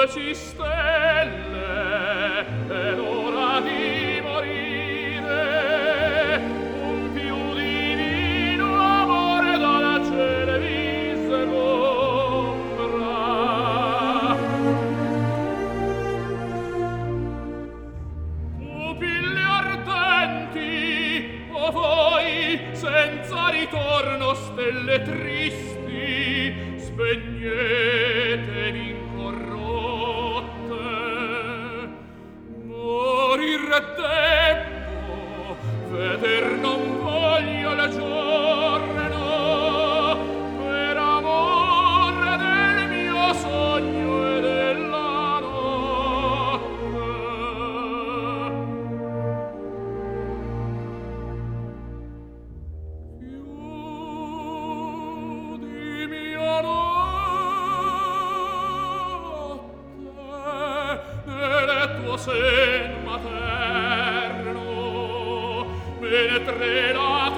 dolci stelle, è l'ora di morire, un più divino amore dal cielo vi sgombra. Pupille ardenti, o voi, senza ritorno, stelle tristi, spegnetevi incorrotte. Morir debbo, veder non voglio il giorno, per amore del mio sogno e della notte. Chiudi mia notte nel tuo sen materno, mentre la